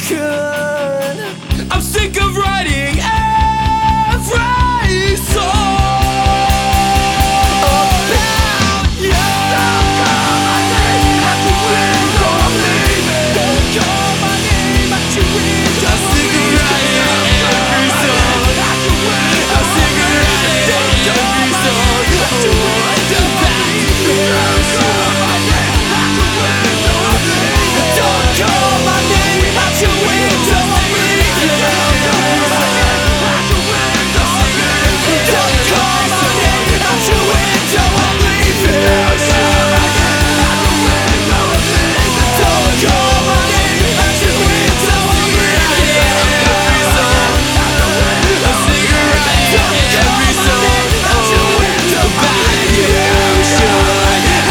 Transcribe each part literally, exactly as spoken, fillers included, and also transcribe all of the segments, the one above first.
broken. I'm sick of writing every song about you. Don't call my name at your window, I'm leaving. Don't call my name at your window, I'm sick of writing every song. I'm sick of writing every song about you. Don't call my name at your window, I'm leaving. Don't call my name at your window, I'm leaving. Don't call my name at your window, I'm leaving. Don't call my name at your window, I'm leaving. Don't call my name at your window, I'm leaving. Don't call my name at your window, I'm leaving. Every song, I'm sick of writing every song about you. Should I know all I know?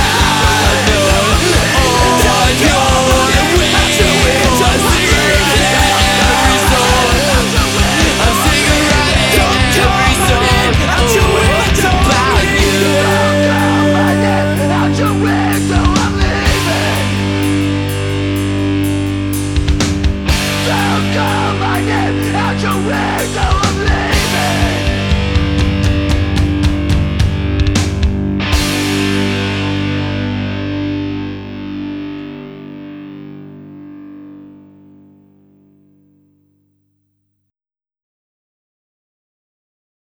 Out your window.